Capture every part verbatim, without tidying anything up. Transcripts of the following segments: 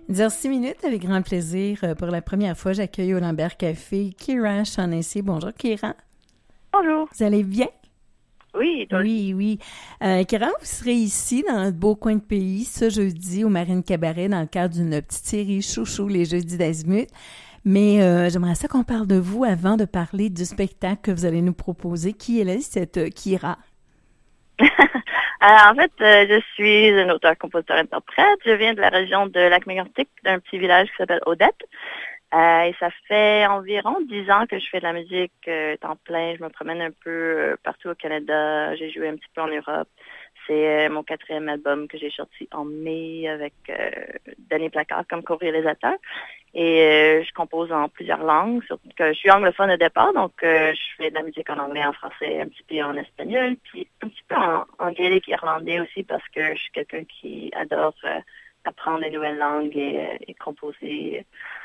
dix heures six minutes, avec grand plaisir. Pour la première fois, j'accueille au Lambert Café Kira Shaughnessy. Bonjour, Kira. Bonjour. Vous allez bien? Oui, toi Oui, oui. Euh, Kira, vous serez ici, dans notre beau coin de pays, ce jeudi, au Marine Cabaret, dans le cadre d'une petite série Chouchou, les jeudis d'Azimut. Mais euh, j'aimerais ça qu'on parle de vous avant de parler du spectacle que vous allez nous proposer. Qui est là, cette euh, Kira? Alors, en fait, euh, je suis un auteur, compositeur, interprète. Je viens de la région de Lac-Mégantic, d'un petit village qui s'appelle Odette. Euh, et ça fait environ dix ans que je fais de la musique euh, temps plein. Je me promène un peu euh, partout au Canada. J'ai joué un petit peu en Europe. C'est euh, mon quatrième album que j'ai sorti en mai avec euh, Danny Placard comme co-réalisateur. Et euh, je compose en plusieurs langues. Surtout que je suis anglophone au départ, donc euh, je fais de la musique en anglais, en français, un petit peu en espagnol, puis un petit peu en, en gaélique irlandais aussi parce que je suis quelqu'un qui adore euh, apprendre des nouvelles langues et, euh, et composer.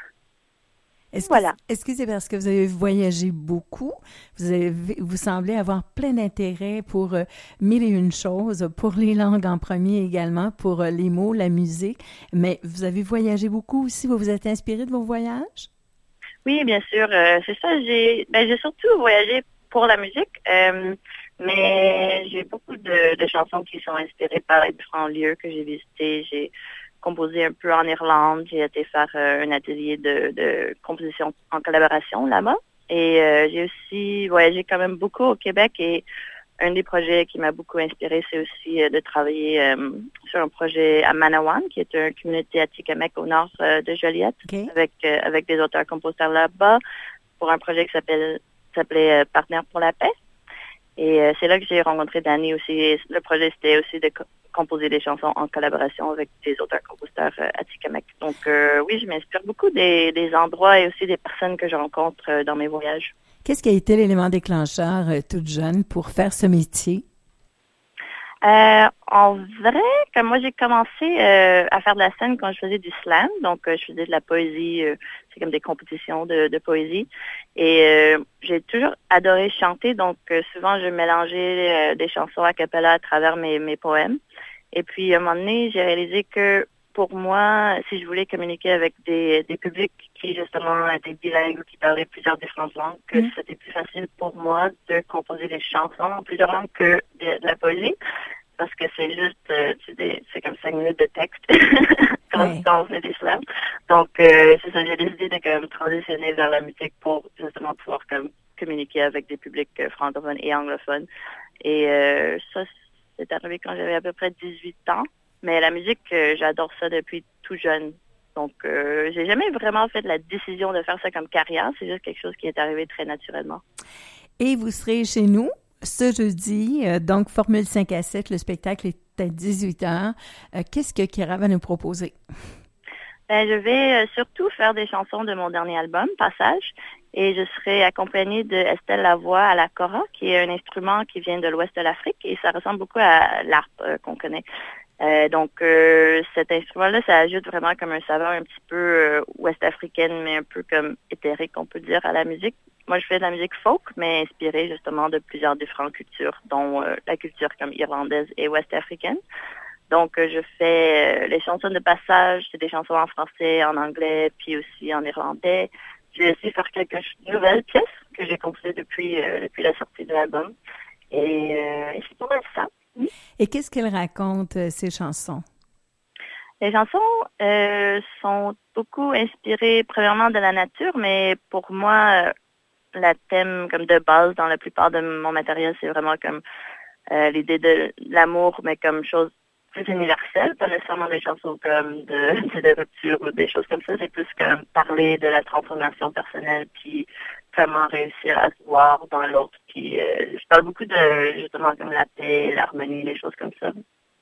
Est-ce Voilà. que, est-ce que c'est parce que vous avez voyagé beaucoup? Vous avez, vous semblez avoir plein d'intérêt pour euh, mille et une choses, pour les langues en premier également, pour euh, les mots, la musique. Mais vous avez voyagé beaucoup aussi. Vous vous êtes inspiré de vos voyages? Oui, bien sûr. Euh, c'est ça. J'ai, ben, j'ai surtout voyagé pour la musique, euh, mais j'ai beaucoup de, de chansons qui sont inspirées par les différents lieux que j'ai visités. J'ai composé un peu en Irlande. J'ai été faire euh, un atelier de, de composition en collaboration là-bas. Et euh, j'ai aussi voyagé quand même beaucoup au Québec. Et un des projets qui m'a beaucoup inspiré, c'est aussi euh, de travailler euh, sur un projet à Manawan, qui est une communauté atikamekw au nord euh, de Joliette, Okay. avec euh, avec des auteurs-compositeurs là-bas, pour un projet qui s'appelle s'appelait euh, Partenaires pour la paix. Et euh, c'est là que j'ai rencontré Danny aussi. Et le projet, c'était aussi de co- composer des chansons en collaboration avec des auteurs-compositeurs euh, atikamekw. Donc euh, oui, je m'inspire beaucoup des, des endroits et aussi des personnes que je rencontre euh, dans mes voyages. Qu'est-ce qui a été l'élément déclencheur euh, toute jeune pour faire ce métier? Euh, en vrai, comme moi j'ai commencé euh, à faire de la scène quand je faisais du slam, donc euh, je faisais de la poésie, euh, c'est comme des compétitions de, de poésie, et euh, j'ai toujours adoré chanter, donc euh, souvent je mélangeais euh, des chansons a cappella à travers mes, mes poèmes. Et puis à un moment donné, j'ai réalisé que pour moi, si je voulais communiquer avec des, des publics qui justement étaient bilingues ou qui parlaient plusieurs différentes langues, que Mm. c'était plus facile pour moi de composer des chansons en plusieurs langues que de, de la poésie. Parce que c'est juste, euh, c'est, des, c'est comme cinq minutes de texte quand, Ouais. quand on fait des slams. Donc, euh, c'est ça, j'ai décidé de comme, transitionner vers la musique pour justement pouvoir comme, communiquer avec des publics euh, francophones et anglophones. Et euh, ça, c'est arrivé quand j'avais à peu près dix-huit ans. Mais la musique, euh, j'adore ça depuis tout jeune. Donc, euh, j'ai jamais vraiment fait la décision de faire ça comme carrière. C'est juste quelque chose qui est arrivé très naturellement. Et vous serez chez nous ce jeudi, euh, donc Formule cinq à sept, le spectacle est à dix-huit heures. Euh, qu'est-ce que Kira va nous proposer? Ben, je vais euh, surtout faire des chansons de mon dernier album, Passage, et je serai accompagnée de Estelle Lavoie à la kora, qui est un instrument qui vient de l'ouest de l'Afrique, et ça ressemble beaucoup à l'harpe euh, qu'on connaît. Euh, donc, euh, cet instrument-là, ça ajoute vraiment comme un saveur un petit peu euh, ouest-africaine, mais un peu comme éthérique, on peut dire, à la musique. Moi, je fais de la musique folk, mais inspirée justement de plusieurs différentes cultures, dont euh, la culture comme irlandaise et ouest-africaine. Donc, euh, je fais euh, les chansons de passage, c'est des chansons en français, en anglais, puis aussi en irlandais. Je vais aussi faire quelques nouvelles pièces que j'ai composées depuis, euh, depuis la sortie de l'album. Et, euh, et c'est pas mal ça. Et qu'est-ce qu'elle raconte, euh, ces chansons? Les chansons euh, sont beaucoup inspirées premièrement de la nature, mais pour moi, euh, la thème comme de base dans la plupart de mon matériel, c'est vraiment comme euh, l'idée de l'amour, mais comme chose plus universelle, pas nécessairement des chansons comme de, de rupture ou des choses comme ça, c'est plus comme parler de la transformation personnelle, puis comment réussir à se voir dans l'autre. Puis euh, je parle beaucoup de justement comme la paix, l'harmonie, les choses comme ça.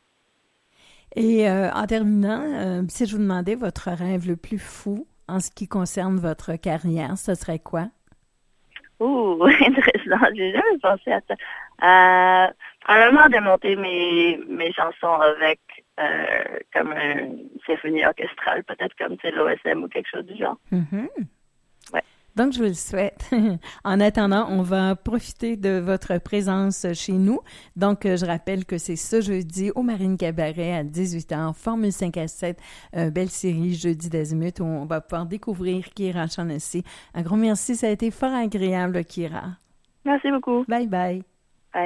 Et euh, en terminant, euh, si je vous demandais votre rêve le plus fou en ce qui concerne votre carrière, ce serait quoi? Ouh, intéressant. J'ai jamais pensé à ça. Euh, probablement de monter mes, mes chansons avec euh, comme une symphonie orchestrale, peut-être comme c'est l'O S M ou quelque chose du genre. Mhm. Ouais. Donc, je vous le souhaite. En attendant, on va profiter de votre présence chez nous. Donc, je rappelle que c'est ce jeudi au Marine Cabaret à dix-huit heures, Formule cinq à sept, euh, belle série Jeudi d'Azimut, où on va pouvoir découvrir Kira Shaughnessy. Un gros merci, ça a été fort agréable, Kira. Merci beaucoup. Bye bye.